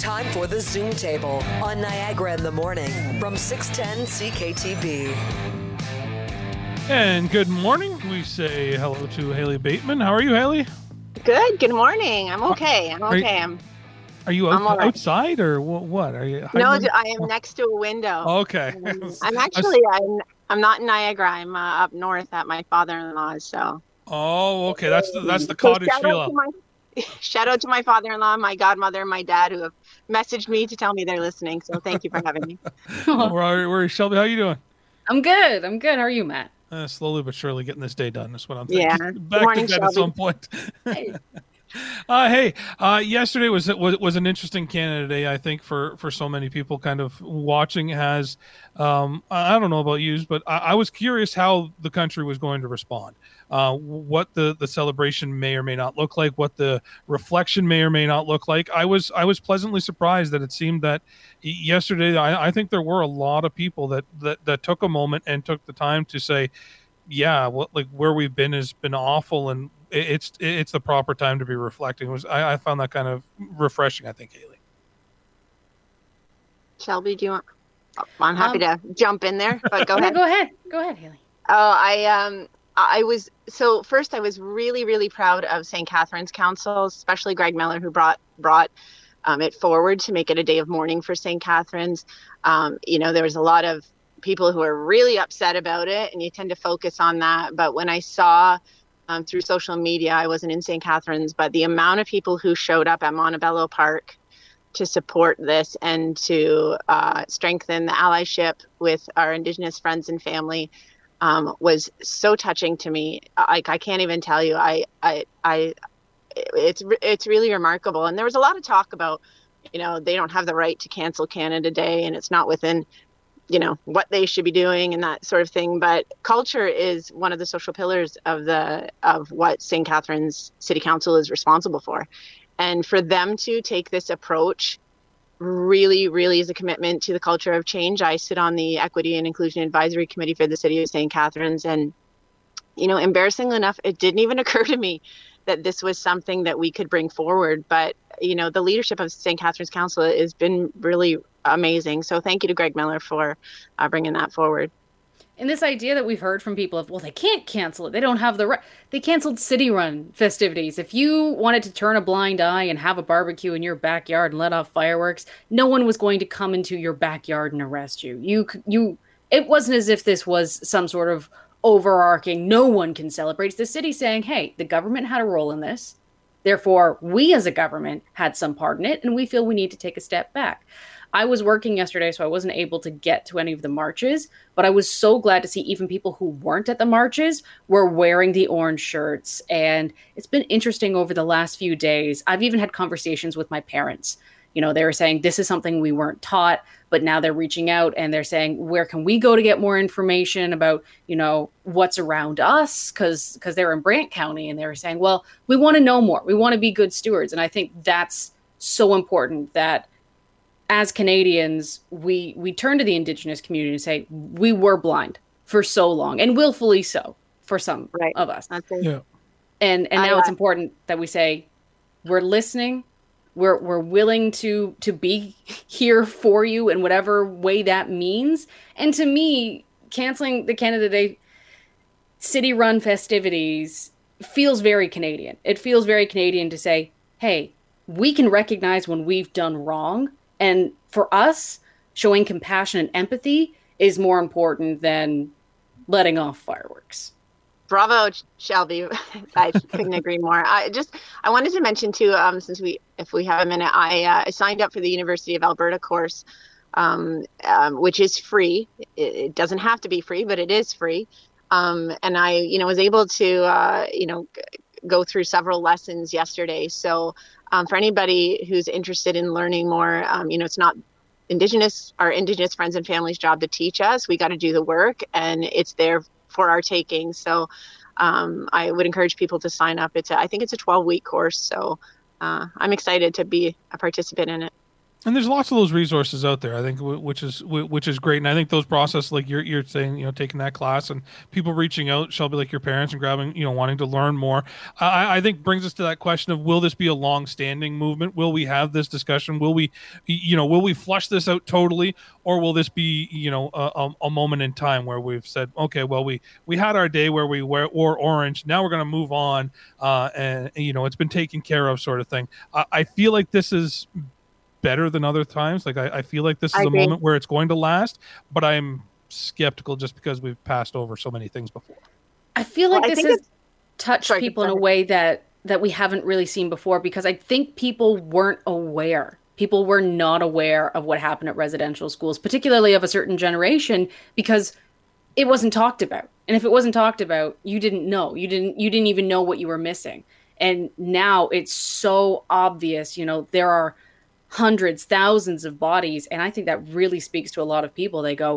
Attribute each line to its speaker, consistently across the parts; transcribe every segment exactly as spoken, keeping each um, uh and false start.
Speaker 1: Time for the Zoom Table on Niagara in the Morning from six ten C K T B.
Speaker 2: And good morning. We say hello to Haley Bateman. How are you, Haley?
Speaker 3: Good. Good morning. I'm okay. I'm
Speaker 2: Are you-
Speaker 3: okay. I'm.
Speaker 2: Are you out,
Speaker 3: I'm all right.
Speaker 2: outside or wha- what? Are you?
Speaker 3: No,
Speaker 2: hiding?
Speaker 3: I am next to a window.
Speaker 2: Okay.
Speaker 3: Um, I'm actually. I'm. I'm not in Niagara. I'm uh, up north at my father-in-law's. So.
Speaker 2: Oh, okay. That's the that's the
Speaker 3: So
Speaker 2: cottage
Speaker 3: shout
Speaker 2: feel.
Speaker 3: out to my, shout out to my father-in-law, my godmother, and my dad who have messaged me to tell me they're listening. So thank you for having me.
Speaker 2: Where are where is Shelby? How you doing?
Speaker 4: I'm good. I'm good. How are you, Matt?
Speaker 2: Uh, slowly but surely getting this day done. That's what I'm thinking.
Speaker 3: Yeah.
Speaker 2: Back
Speaker 3: morning,
Speaker 2: to bed
Speaker 3: Shelby.
Speaker 2: at some point.
Speaker 4: Hey.
Speaker 2: Uh, hey, uh, yesterday was, was was an interesting Canada Day, I think, for, for so many people kind of watching. Has um, I I don't know about you, but I, I was curious how the country was going to respond. Uh, what the, the celebration may or may not look like, what the reflection may or may not look like. I was I was pleasantly surprised that it seemed that yesterday, I, I think there were a lot of people that, that, that took a moment and took the time to say, yeah, what like where we've been has been awful, and it, it's it's the proper time to be reflecting. It was I, I found that kind of refreshing. I think, Haley.
Speaker 3: Shelby, do you want? Oh, I'm happy
Speaker 4: Um,
Speaker 3: to jump in there, but go
Speaker 4: Yeah,
Speaker 3: ahead.
Speaker 4: go ahead. Go ahead, Haley.
Speaker 3: Oh, I um I was so first I was really really proud of Saint Catherine's Council, especially Greg Miller, who brought brought um, it forward to make it a day of mourning for Saint Catherine's. Um, you know, there was a lot of people who are really upset about it, and you tend to focus on that. But when I saw um, through social media, I wasn't in Saint Catherine's, but the amount of people who showed up at Montebello Park to support this and to uh, strengthen the allyship with our Indigenous friends and family um, was so touching to me. Like I can't even tell you. I, I, I, it's it's really remarkable. And there was a lot of talk about, you know, they don't have the right to cancel Canada Day, and it's not within, you know, what they should be doing and that sort of thing. But culture is one of the social pillars of the of what Saint Catherine's City Council is responsible for. And for them to take this approach really, really is a commitment to the culture of change. I sit on the Equity and Inclusion Advisory Committee for the City of Saint Catharines. And, you know, embarrassingly enough, it didn't even occur to me that this was something that we could bring forward. But, you know, the leadership of Saint Catherine's Council has been really amazing. So thank you to Greg Miller for uh, bringing that forward.
Speaker 4: And this idea that we've heard from people of, well, they can't cancel it. They don't have the right. They canceled city-run festivities. If you wanted to turn a blind eye and have a barbecue in your backyard and let off fireworks, no one was going to come into your backyard and arrest you. You, you. It wasn't as if this was some sort of overarching, no one can celebrate. It's the city saying, hey, the government had a role in this. Therefore, we as a government had some part in it, and we feel we need to take a step back. I was working yesterday, so I wasn't able to get to any of the marches, but I was so glad to see even people who weren't at the marches were wearing the orange shirts. And it's been interesting over the last few days. I've even had conversations with my parents. You know, they were saying this is something we weren't taught, but now they're reaching out and they're saying, where can we go to get more information about, you know, what's around us? Because because they're in Brant County, and they were saying, well, we want to know more. We want to be good stewards. And I think that's so important that as Canadians, we we turn to the Indigenous community and say, we were blind for so long, and willfully so for some
Speaker 3: Right.
Speaker 4: of us.
Speaker 3: That's it.
Speaker 2: Yeah.
Speaker 4: And and
Speaker 3: I,
Speaker 4: now
Speaker 3: uh,
Speaker 4: it's important that we say, we're listening, we're we're willing to to be here for you in whatever way that means. And to me, canceling the Canada Day city-run festivities feels very Canadian. It feels very Canadian to say, hey, we can recognize when we've done wrong. And for us, showing compassion and empathy is more important than letting off fireworks.
Speaker 3: Bravo, Shelby. I couldn't agree more. I just, I wanted to mention too, um, since we, if we have a minute, I, uh, I signed up for the University of Alberta course, um, um, which is free. It, it doesn't have to be free, but it is free. Um, and I, you know, was able to, uh, you know, g- go through several lessons yesterday. So um, for anybody who's interested in learning more, um, you know, it's not Indigenous, our Indigenous friends and families' job to teach us. We got to do the work, and it's there for our taking. So um, I would encourage people to sign up. It's a, I think it's a twelve week course. So uh, I'm excited to be a participant in it.
Speaker 2: And there's lots of those resources out there, I think, which is which is great. And I think those process, like you're you're saying, you know, taking that class and people reaching out, Shelby, like your parents, and grabbing, you know, wanting to learn more. I, I think brings us to that question of, will this be a long-standing movement? Will we have this discussion? Will we, you know, will we flush this out totally, or will this be, you know, a, a moment in time where we've said, okay, well, we we had our day where we wear, wore orange. Now we're going to move on, uh, and you know, it's been taken care of, sort of thing. I, I feel like this is better than other times. Like I, I feel like this is
Speaker 3: I
Speaker 2: a
Speaker 3: agree.
Speaker 2: moment where it's going to last, but I'm skeptical just because we've passed over so many things before.
Speaker 4: I feel like
Speaker 3: Well, I
Speaker 4: this
Speaker 3: think
Speaker 4: has
Speaker 3: it's-
Speaker 4: touched
Speaker 3: Sorry,
Speaker 4: people in a
Speaker 3: go ahead.
Speaker 4: way that that we haven't really seen before, because I think people weren't aware. People were not aware of what happened at residential schools, particularly of a certain generation, because it wasn't talked about. And if it wasn't talked about, you didn't know. You didn't you didn't even know what you were missing. And now it's so obvious, you know, there are hundreds, thousands of bodies. And I think that really speaks to a lot of people. They go,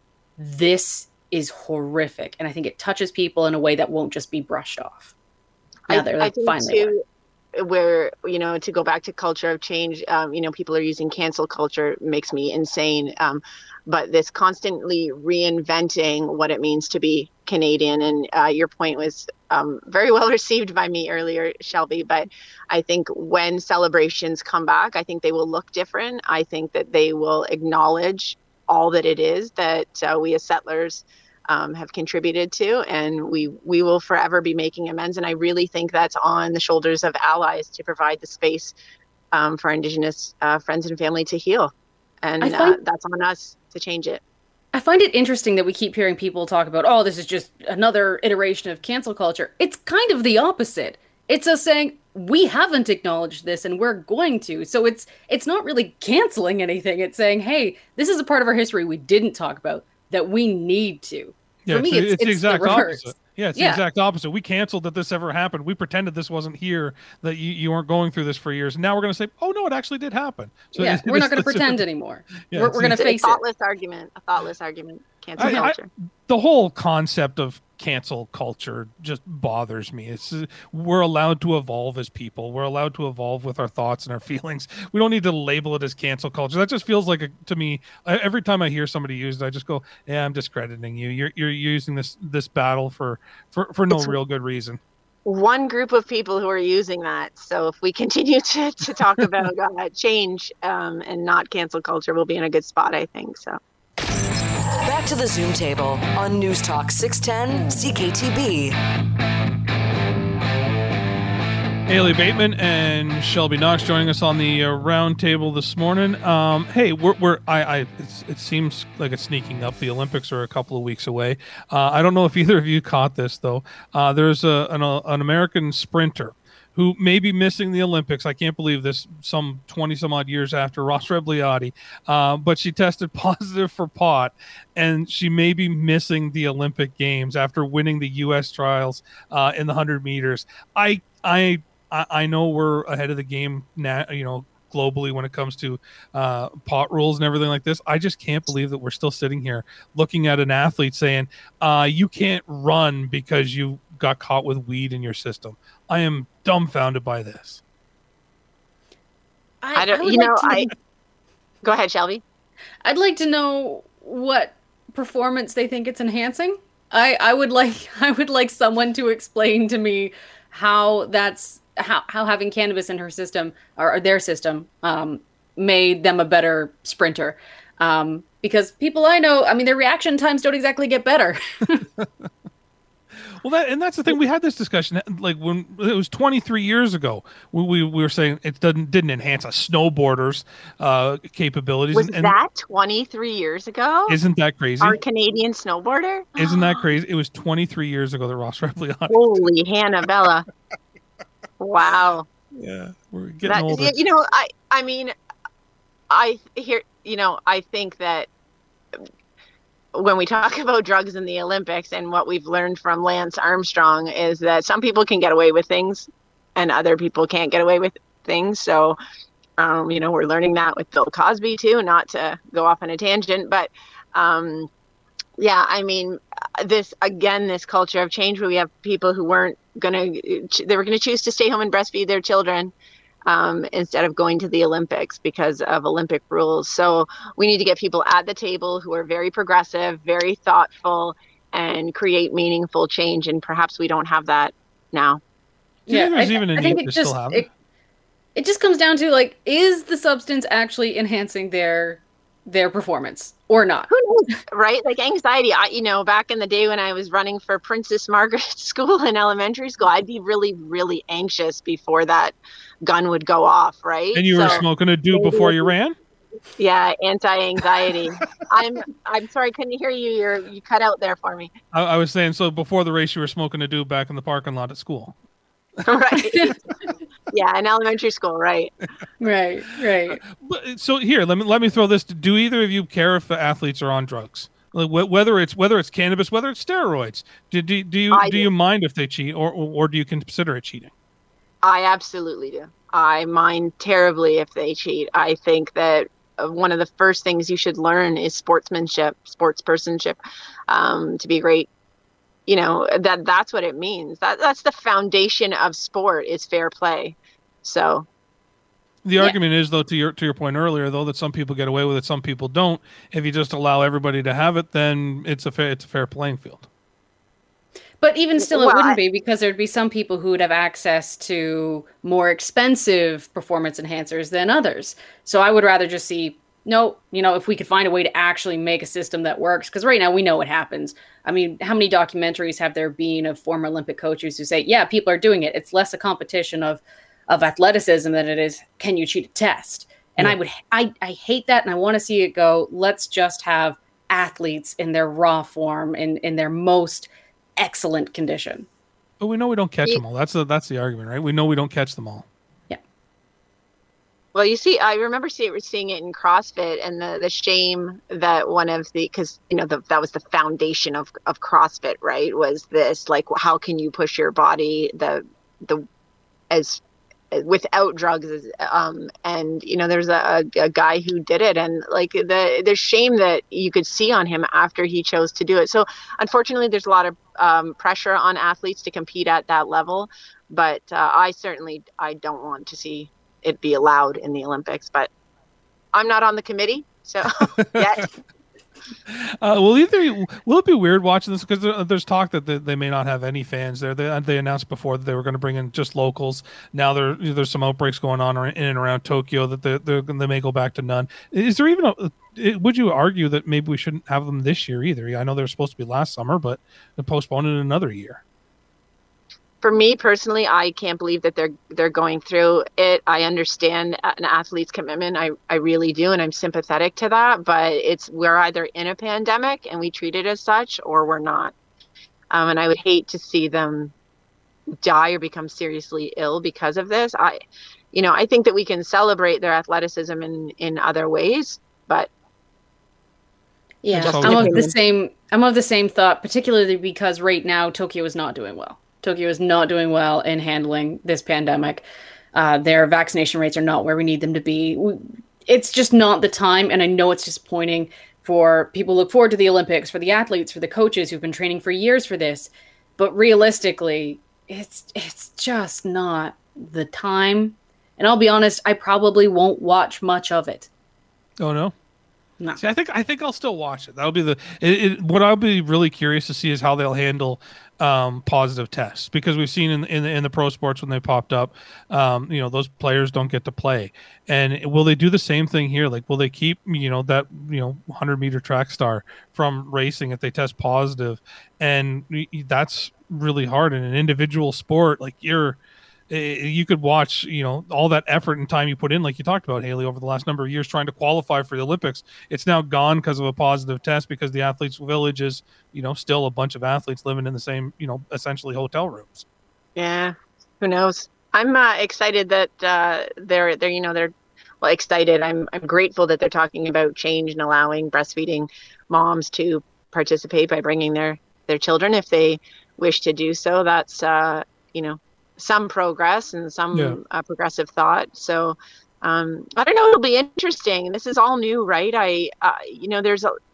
Speaker 4: this is horrific. And I think it touches people in a way that won't just be brushed off. Now
Speaker 3: I,
Speaker 4: they're
Speaker 3: I
Speaker 4: like,
Speaker 3: think
Speaker 4: finally.
Speaker 3: too, where, you know, to go back to culture of change, um, you know, people are using cancel culture, makes me insane. Um, but this constantly reinventing what it means to be Canadian. And uh, your point was um, very well received by me earlier, Shelby. But I think when celebrations come back, I think they will look different. I think that they will acknowledge all that it is that uh, we as settlers um, have contributed to, and we we will forever be making amends. And I really think that's on the shoulders of allies to provide the space um, for Indigenous uh, friends and family to heal. And
Speaker 4: I find-
Speaker 3: uh, that's on us to change it.
Speaker 4: I find it interesting that we keep hearing people talk about, oh, this is just another iteration of cancel culture. It's kind of the opposite. It's us saying, we haven't acknowledged this and we're going to. So it's it's not really canceling anything. It's saying, hey, this is a part of our history we didn't talk about that we need to.
Speaker 2: Yeah,
Speaker 4: For me,
Speaker 2: it's,
Speaker 4: it's,
Speaker 2: it's the
Speaker 4: it's
Speaker 2: exact
Speaker 4: the reverse.
Speaker 2: opposite. Yeah, it's
Speaker 4: Yeah.
Speaker 2: the exact opposite. We canceled that this ever happened. We pretended this wasn't here, that you, you weren't going through this for years. And now we're going to say, oh, no, it actually did happen. So
Speaker 4: Yeah,
Speaker 2: it-
Speaker 4: we're
Speaker 2: it's
Speaker 4: not going to
Speaker 2: the-
Speaker 4: pretend anymore.
Speaker 2: Yeah,
Speaker 4: we're
Speaker 2: it's
Speaker 4: we're going to
Speaker 2: the-
Speaker 3: It's a
Speaker 4: face it.
Speaker 3: thoughtless argument, a thoughtless argument, cancel
Speaker 2: I- I-
Speaker 3: culture.
Speaker 2: The whole concept of cancel culture just bothers me. It's uh, we're allowed to evolve as people. We're allowed to evolve with our thoughts and our feelings. We don't need to label it as cancel culture. That just feels like a, to me. I, every time I hear somebody use it, I just go, "Yeah, I'm discrediting you. You're you're using this this battle for for for no
Speaker 3: It's-
Speaker 2: real good reason."
Speaker 3: One group of people who are using that. So if we continue to, to talk about uh, change um, and not cancel culture, we'll be in a good spot, I think. So.
Speaker 1: Back to the Zoom table on News Talk six ten C K T B.
Speaker 2: Haley Bateman and Shelby Knox joining us on the uh, round table this morning. Um, hey, we're, we're I, I it's, it seems like it's sneaking up. The Olympics are a couple of weeks away. Uh, I don't know if either of you caught this though. Uh, there's a an, a an American sprinter who may be missing the Olympics. I can't believe this, some twenty some odd years after Ross Rebliati, uh, but she tested positive for pot, and she may be missing the Olympic Games after winning the U S trials uh, in the one hundred meters. I I I know we're ahead of the game now, you know, globally when it comes to uh, pot rules and everything like this. I just can't believe that we're still sitting here looking at an athlete saying, uh, you can't run because you got caught with weed in your system. I am dumbfounded by this.
Speaker 3: I don't,
Speaker 4: would
Speaker 3: you
Speaker 4: like
Speaker 3: know,
Speaker 4: to-
Speaker 3: I, go ahead, Shelby.
Speaker 4: I'd like to know what performance they think it's enhancing. I, I would like I would like someone to explain to me how that's how, how having cannabis in her system or, or their system um, made them a better sprinter. Um, because people I know, I mean, their reaction times don't exactly get better.
Speaker 2: Well, that and that's the thing. We had this discussion like when it was twenty-three years ago. We we, we were saying it didn't didn't enhance a snowboarder's uh, capabilities.
Speaker 3: Was
Speaker 2: and, and
Speaker 3: that twenty-three years ago?
Speaker 2: isn't that crazy?
Speaker 3: Our Canadian snowboarder?
Speaker 2: Isn't that crazy? It was twenty-three years ago that Ross Rebliati.
Speaker 3: Holy Hannah Bella. Wow.
Speaker 2: Yeah, we're getting
Speaker 3: That,
Speaker 2: older.
Speaker 3: you know, I I mean, I hear, you know, I think that when we talk about drugs in the Olympics and what we've learned from Lance Armstrong is that some people can get away with things and other people can't get away with things. So, um, you know, we're learning that with Bill Cosby too, not to go off on a tangent, but um, yeah, I mean, this, again, this culture of change where we have people who weren't going to, they were going to choose to stay home and breastfeed their children. um, instead of going to the Olympics because of Olympic rules. So we need to get people at the table who are very progressive, very thoughtful, and create meaningful change. And perhaps we don't have that now.
Speaker 2: Do you
Speaker 4: Yeah,
Speaker 2: think there's
Speaker 4: I,
Speaker 2: even a
Speaker 4: I
Speaker 2: need
Speaker 4: think
Speaker 2: to
Speaker 4: it
Speaker 2: still
Speaker 4: just
Speaker 2: have
Speaker 4: it,
Speaker 2: it?
Speaker 4: it just comes down to like, is the substance actually enhancing their their performance or not?
Speaker 3: Who knows, right? Like anxiety. I, you know, back in the day when I was running for Princess Margaret School in elementary school, I'd be really, really anxious before that gun would go off, right?
Speaker 2: And you were smoking a do before you ran?
Speaker 3: Yeah, anti-anxiety. I'm I'm sorry, I couldn't hear you. You're you cut out there for me.
Speaker 2: I, I was saying, so before the race, you were smoking a do back in the parking lot at school.
Speaker 3: Right. Yeah, in elementary school, right.
Speaker 4: Right, right.
Speaker 2: But, so here, let me let me throw this. Do either of you care if the athletes are on drugs? Like, wh- whether it's whether it's cannabis, whether it's steroids? Do, do, do you
Speaker 3: I
Speaker 2: do
Speaker 3: do.
Speaker 2: you mind if they cheat, or, or or do you consider it cheating?
Speaker 3: I absolutely do. I mind terribly if they cheat. I think that uh, one of the first things you should learn is sportsmanship, sportspersonship, um, to be great. You know, that that's what it means. That that's the foundation of sport is fair play. So
Speaker 2: The
Speaker 4: Yeah.
Speaker 2: argument is, though, to your to your point earlier, though, that some people get away with it, some people don't. If you just allow everybody to have it, then it's a fair it's a fair playing field.
Speaker 4: But even still, it
Speaker 3: Well,
Speaker 4: wouldn't
Speaker 3: I-
Speaker 4: be, because there'd be some people who would have access to more expensive performance enhancers than others. So I would rather just see, no, you know, if we could find a way to actually make a system that works, because right now we know what happens. I mean, how many documentaries have there been of former Olympic coaches who say, yeah, people are doing it. It's less a competition of of athleticism than it is, can you cheat a test? And
Speaker 2: Yeah.
Speaker 4: I would, I, I hate that. And I want to see it go, let's just have athletes in their raw form, in, in their most excellent condition.
Speaker 2: But we know we don't catch
Speaker 3: Ye-
Speaker 2: them all. That's the that's the argument, right? We know we don't catch them all.
Speaker 3: Well, you see, I remember see, seeing it in CrossFit and the, the shame that one of the, because, you know, the, that was the foundation of, of CrossFit, right? Was this, like, how can you push your body the, the, as, without drugs, as, um, and, you know, there's a, a guy who did it, and like the, the shame that you could see on him after he chose to do it. So unfortunately, there's a lot of um, pressure on athletes to compete at that level. But uh, I certainly, I don't want to see it be allowed in the Olympics, but I'm not on the committee, so yet.
Speaker 2: Uh, will either will it be weird watching this, because there, there's talk that they, they may not have any fans there. They, they announced before that they were going to bring in just locals. Now there there's some outbreaks going on in and around Tokyo that they they they may go back to none. Is there even a? It, would you argue that maybe we shouldn't have them this year either? I know they were supposed to be last summer, but they postponed it another year.
Speaker 3: For me personally, I can't believe that they're they're going through it. I understand an athlete's commitment. I, I really do, and I'm sympathetic to that. But it's we're either in a pandemic and we treat it as such, or we're not. Um, and I would hate to see them die or become seriously ill because of this. I, you know, I think that we can celebrate their athleticism in in other ways, but
Speaker 4: Yeah,
Speaker 2: Just
Speaker 4: I'm of the
Speaker 3: opinion.
Speaker 4: same. I'm of the same thought, particularly because right now Tokyo is not doing well. Tokyo is not doing well in handling this pandemic. Uh, their vaccination rates are not where we need them to be. We- It's just not the time, and I know it's disappointing for people who look forward to the Olympics, for the athletes, for the coaches who've been training for years for this. But realistically, it's it's just not the time. And I'll be honest, I probably won't watch much of it.
Speaker 2: Oh no.
Speaker 4: No.
Speaker 2: See, I think I think I'll still watch it. That'll be the it, it, what I'll be really curious to see is how they'll handle um, positive tests, because we've seen in in, in the pro sports when they popped up, um, you know, those players don't get to play. And will they do the same thing here? Like, will they keep you know that you know one hundred meter track star from racing if they test positive? And y- y- that's really hard in an individual sport. Like you're. You could watch, you know, all that effort and time you put in, like you talked about, Haley, over the last number of years trying to qualify for the Olympics. It's now gone because of a positive test, because the athletes' village is, you know, still a bunch of athletes living in the same, you know, essentially hotel rooms.
Speaker 3: yeah, who knows? I'm uh, excited that uh, they're they're you know they're well excited. I'm I'm grateful that they're talking about change and allowing breastfeeding moms to participate by bringing their their children if they wish to do so. That's uh, you know. some progress and some
Speaker 2: Yeah.
Speaker 3: uh, progressive thought. So um, I don't know, it'll be interesting. This is all new, right? I, uh, you know, there's a,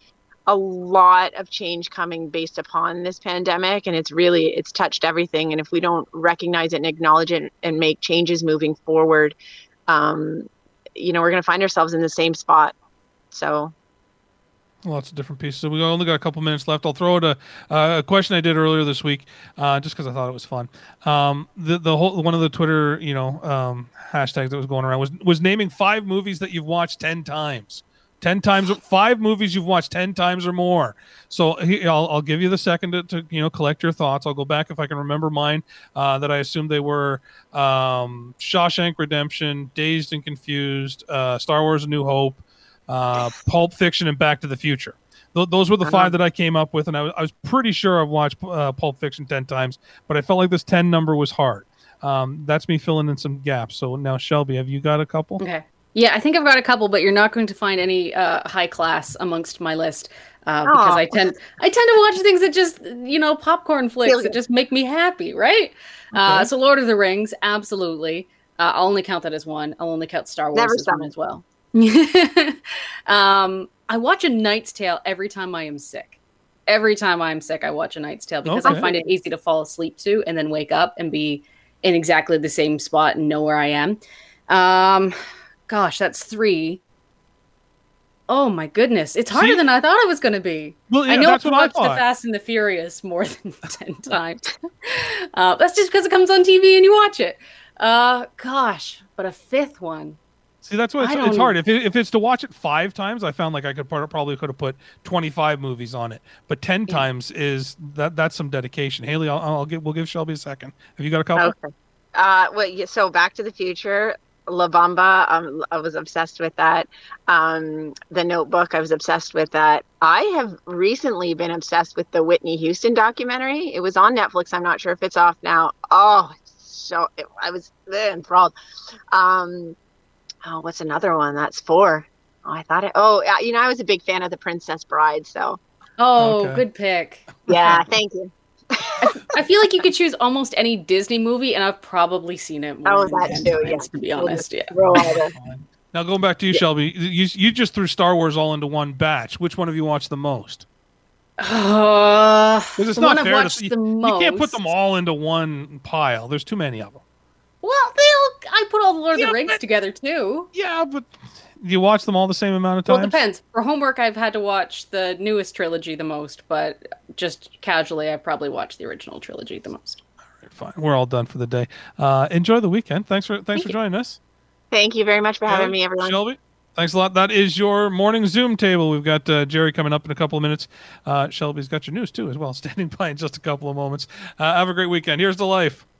Speaker 3: a lot of change coming based upon this pandemic, and it's really it's touched everything. And if we don't recognize it and acknowledge it and make changes moving forward, um, you know, we're going to find ourselves in the same spot. So.
Speaker 2: Lots of different pieces. So we only got a couple minutes left. I'll throw out a, uh, a question I did earlier this week, uh, just because I thought it was fun. Um, the the whole one of the Twitter, you know, um, hashtags that was going around was was naming five movies that you've watched ten times, ten times, five movies you've watched ten times or more. So he, I'll I'll give you the second to, to you know collect your thoughts. I'll go back if I can remember mine. Uh, that I assume they were um, Shawshank Redemption, Dazed and Confused, uh, Star Wars: A New Hope. Uh, Pulp Fiction and Back to the Future. Th- those were the five that I came up with, and I was, I was pretty sure I've watched uh, Pulp Fiction ten times, but I felt like this ten number was hard. Um, that's me filling in some gaps. So now, Shelby, have you got a couple?
Speaker 4: Okay. Yeah, I think I've got a couple, but you're not going to find any uh, high class amongst my list uh, because I tend I tend to watch things that just, you know, popcorn flicks that just make me happy, right? Okay. Uh, so Lord of the Rings, absolutely. Uh, I'll only count that as one. I'll only count Star Wars
Speaker 3: Never
Speaker 4: as one as well. um, I watch A Knight's Tale every time I am sick. Every time I'm sick, I watch A Knight's Tale because okay. I find it easy to fall asleep to and then wake up and be in exactly the same spot and know where I am. Um, gosh, that's three. Oh my goodness. It's harder See? than I thought it was going to be. Well, yeah, I know I've watched The Fast and the Furious more than ten times. uh, that's just because it comes on T V and you watch it. Uh, gosh, but a fifth one.
Speaker 2: See, that's why it's, it's hard. If it, if it's to watch it five times, I found like I could probably could have put twenty-five movies on it. But ten yeah. times is that that's some dedication. Haley, I'll, I'll give we'll give Shelby a second. Have you got a couple?
Speaker 3: Okay. Uh, well, yeah, so Back to the Future, La Bamba. Um, I was obsessed with that. Um, The Notebook. I was obsessed with that. I have recently been obsessed with the Whitney Houston documentary. It was on Netflix. I'm not sure if it's off now. Oh, so it, I was eh, enthralled. Um. Oh, what's another one? That's four. Oh, I thought it. Oh, you know, I was a big fan of The Princess Bride. So.
Speaker 4: Oh, okay. Good pick.
Speaker 3: Yeah, thank you.
Speaker 4: I, I feel like you could choose almost any Disney movie, and I've probably seen it more
Speaker 3: oh,
Speaker 4: than
Speaker 3: that too,
Speaker 4: times,
Speaker 3: yeah.
Speaker 4: to be honest. Yeah.
Speaker 2: Now going back to you, Shelby, you you just threw Star Wars all into one batch. Which one have you watched the most?
Speaker 4: Uh,
Speaker 2: it's
Speaker 4: the
Speaker 2: not
Speaker 4: one
Speaker 2: fair
Speaker 4: I've watched
Speaker 2: to, you,
Speaker 4: the most.
Speaker 2: You can't put them all into one pile. There's too many of them.
Speaker 4: Well, they'll. I put all the Lord yeah, of the Rings
Speaker 2: but,
Speaker 4: together too.
Speaker 2: Yeah, but you watch them all the same amount of times?
Speaker 4: Well, it depends. For homework, I've had to watch the newest trilogy the most, but just casually, I probably watched the original trilogy the most.
Speaker 2: All right, fine. We're all done for the day. Uh, enjoy the weekend. Thanks for thanks
Speaker 4: Thank
Speaker 2: for
Speaker 4: you.
Speaker 2: joining us.
Speaker 3: Thank you very much for having me, everyone.
Speaker 2: Shelby, thanks a lot. That is your morning Zoom table. We've got uh, Jerry coming up in a couple of minutes. Uh, Shelby's got your news too as well, standing by in just a couple of moments. Uh, have a great weekend. Here's the life.